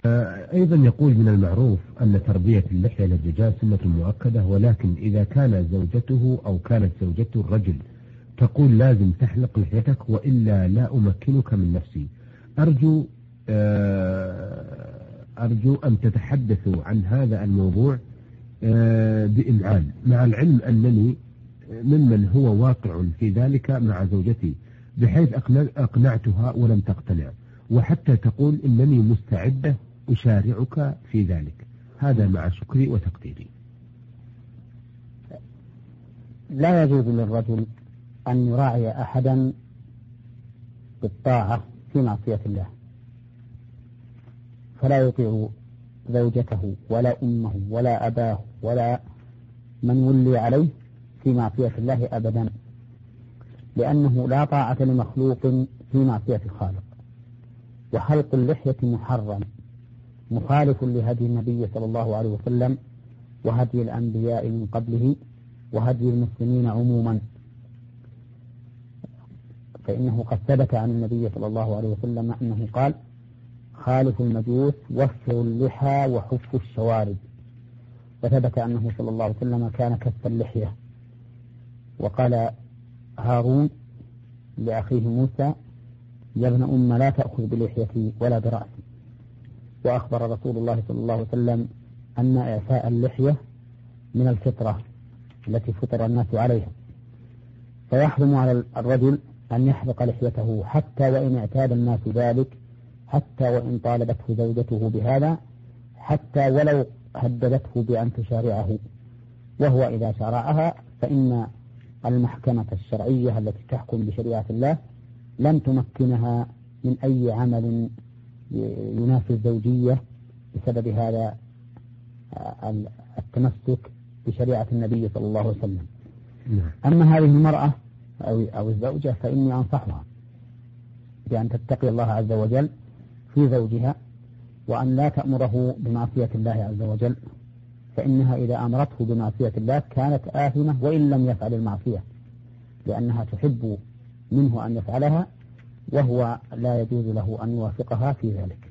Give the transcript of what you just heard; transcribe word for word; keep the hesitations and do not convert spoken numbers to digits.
أيضا يقول من المعروف أن تربية اللحية للرجال سنة مؤكدة، ولكن إذا كان زوجته أو كانت زوجته الرجل تقول لازم تحلق لحيتك وإلا لا أمكنك من نفسي، أرجو أرجو أن تتحدثوا عن هذا الموضوع بإمعان، مع العلم أنني ممن هو واقع في ذلك مع زوجتي، بحيث أقنعتها ولم تقتنع، وحتى تقول إنني مستعدة أشارعك في ذلك. هذا مع شكري وتقديري. لا يجوز للرجل أن يراعي أحدا بالطاعة في معصية الله، فلا يطيع زوجته ولا أمه ولا أباه ولا من ولي عليه في معصية الله أبدا، لأنه لا طاعة لمخلوق في معصية الخالق. وحلق اللحية محرم مخالف لهدي النبي صلى الله عليه وسلم وهدي الأنبياء من قبله وهدي المسلمين عموما، فإنه قد ثبت عن النبي صلى الله عليه وسلم أنه قال: خالف المجوس وفروا اللحى وحفوا الشوارب. وثبت أنه صلى الله عليه وسلم كان كف اللحية. وقال هارون لأخيه موسى: يا ابن أم لا تأخذ بلحيتي ولا برأسي. وأخبر رسول الله صلى الله عليه وسلم أن إعفاء اللحية من الفطرة التي فطر الناس عليها، فيحرم على الرجل أن يحلق لحيته حتى وإن اعتاد الناس ذلك، حتى وإن طالبته زوجته بهذا، حتى ولو هددته بأن تشارعه. وهو إذا شارعها فإن المحكمة الشرعية التي تحكم بشريعة الله لن تمكنها من أي عمل ينافي الزوجية بسبب هذا التمسك بشريعة النبي صلى الله عليه وسلم. أما هذه المرأة أو أو الزوجة فإني أنصحها بأن تتقي الله عز وجل في زوجها، وأن لا تأمره بمعصية الله عز وجل، فإنها إذا أمرته بمعصية الله كانت آثمة وإن لم يفعل المعصية، لأنها تحب منه أن يفعلها وهو لا يجوز له أن يوافقها في ذلك.